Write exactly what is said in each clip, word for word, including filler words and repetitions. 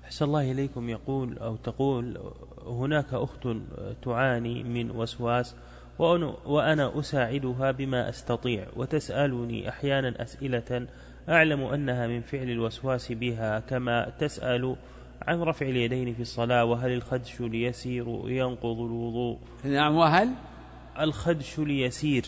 أحسن الله إليكم. يقول أو تقول: هناك أخت تعاني من وسواس وأنا أساعدها بما أستطيع، وتسألني أحيانا أسئلة أعلم أنها من فعل الوسواس بها، كما تسأل عن رفع اليدين في الصلاة، وهل الخدش اليسير ينقض الوضوء؟ نعم. وهل الخدش اليسير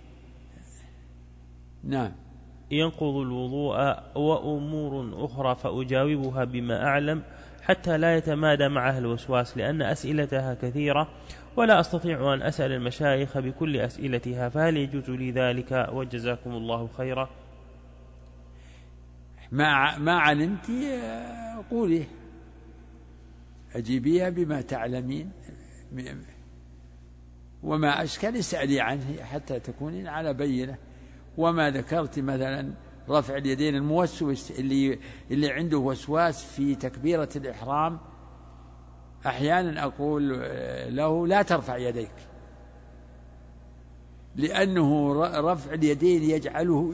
نعم ينقض الوضوء وأمور أخرى، فأجاوبها بما أعلم حتى لا يتمادى معها الوسواس، لأن أسئلتها كثيرة ولا أستطيع أن أسأل المشايخ بكل أسئلتها، فهل يجوز لي ذلك؟ وجزاكم الله خيرا. ما ما علمت قولي، أجيبيها بما تعلمين، وما أشكل اسألي عنه حتى تكونين على بينة. وما ذكرت مثلا رفع اليدين، الموسوس اللي اللي عنده وسواس في تكبيرة الإحرام، أحيانا أقول له لا ترفع يديك، لأنه رفع اليدين يجعله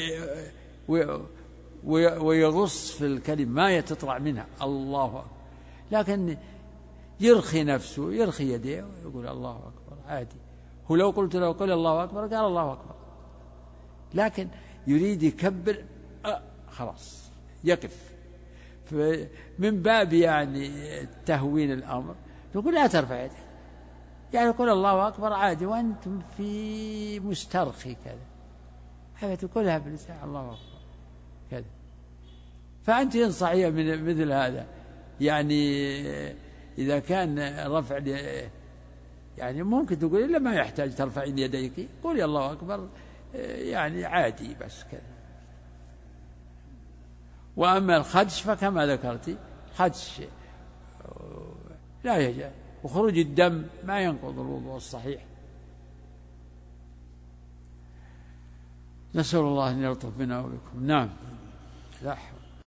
ويغص في الكلمة ما تطلع منها الله أكبر، لكن يرخي نفسه، يرخي يديه ويقول الله أكبر عادي. هو لو قلت له قل الله أكبر قال الله أكبر، لكن يريد يكبر آه خلاص يقف. من باب يعني تهوين الأمر يقول لا ترفع يدك، يعني يقول الله أكبر عادي وأنتم في مسترخي كذا، حتى تقولها بلسان الله أكبر كذا. فأنت ينصحي من مثل هذا، يعني إذا كان رفع يعني ممكن تقول إلا ما يحتاج ترفعين يديك، قولي الله أكبر يعني عادي بس كذا. وأما الخدش فكما ذكرتي، خدش لا يجوز، وخروج الدم ما ينقض الوضوء الصحيح. نسأل الله أن يلطف بنا وبكم. نعم. لا حول.